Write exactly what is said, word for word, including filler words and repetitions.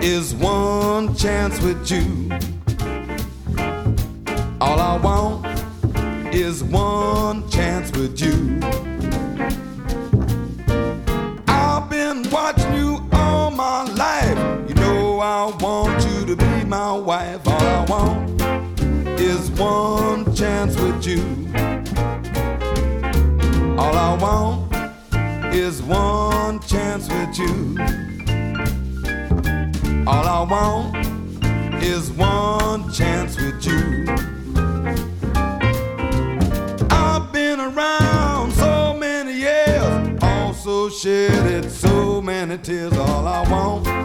is one chance with you. All I want is one chance with you. I've been watching you all my life. You know I want you to be my wife. All I want is one chance with you. All I want is one chance with you. All I want is one chance with you. I've been around so many years, also shedded so many tears. All I want